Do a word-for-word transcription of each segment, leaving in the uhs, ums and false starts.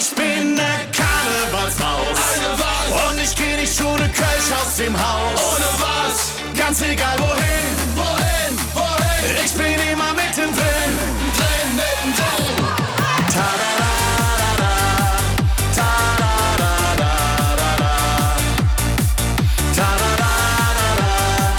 Ich bin ne Karnevalsmaus. Eine was? Und ich geh nicht ohne Kölsch aus dem Haus. Ohne was? Ganz egal wohin, Wohin? Wohin? ich bin immer mittendrin. Drin, mittendrin. Ta-da-da-da-da, ta-da-da-da-da-da, ta-da-da-da-da,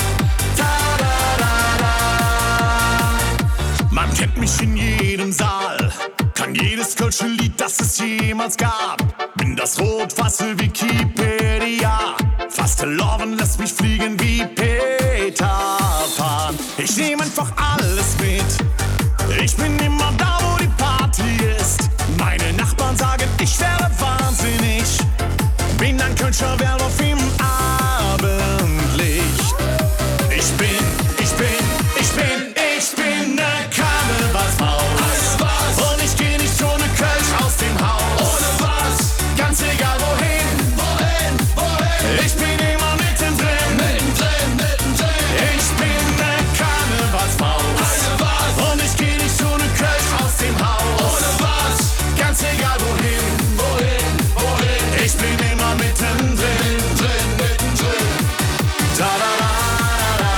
ta-da-da-da. Man kennt mich in jedem Saal, kann jedes kölsche Lied, das es jemals gab. Bin das rot-weiße Wikipedia, Fastelovn lässt mich fliegen wie Peter Pan. Ich nehm einfach alles mit, ich bin immer da, wo die Party ist. Meine Nachbarn sagen, ich wäre wahnsinnig, bin ein Kölscher Werwolf im Abendlicht. Ich bin, ich bin, ich bin, ich bin ne Karnevalsmaus. Eine was? Und ich geh nicht ohne Kölsch aus dem Haus. Ohne was? Ganz egal wohin, Wohin? Wohin? ich bin immer mittendrin. Mittendrin, mittendrin. Ich bin ne Karnevalsmaus. Eine was? Und ich geh nicht ohne Kölsch aus dem Haus. Ohne was? Ganz egal wohin, Wohin? Wohin? ich bin immer mittendrin. Mittendrin, mittendrin. Ta-da-da-da-da,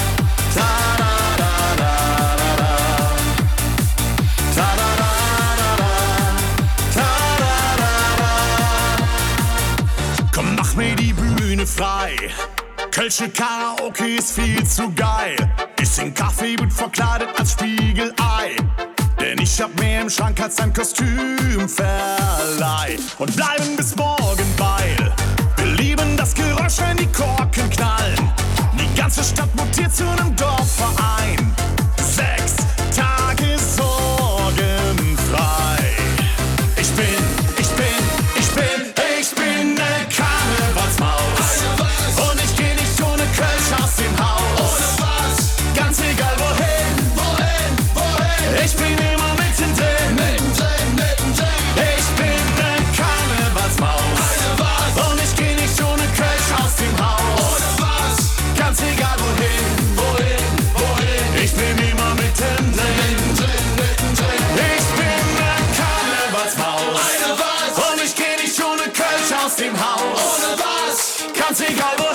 ta-da-da-da-da-da, ta-da-da-da-da, ta-da-da-da. Komm, mach mir die Bühne frei. Kölsche Karaoke ist viel zu geil. Ich sing Kaffee, bin verkleidet als Spiegelei. Denn ich hab mehr im Schrank als ein Kostümverleih. Und bleiben bis morgen, weil wir lieben das Geräusch, wenn die Korken knallen. Die ganze Stadt mutiert zu einem Dorfverein. Sechs Tage sorgenfrei. Ich bin, ich bin, ich bin, ich bin ne Karnevalsmaus. Eine was? Und ich geh nicht ohne Kölsch aus dem Haus. Ohne was? Ganz egal wohin, Wohin? Wohin? ich bin immer mittendrin. Mittendrin, mittendrin. Ich bin ne Karnevalsmaus. Eine was? Und ich geh nicht ohne Kölsch aus dem Haus. Ohne was? Ganz egal wohin, Wohin? Wohin? ich bin immer mittendrin. Mittendrin, mittendrin. Ich bin ne Karnevalsmaus. Eine was? Und ich geh nicht ohne Kölsch aus dem Haus. Ohne was? Ganz egal wohin.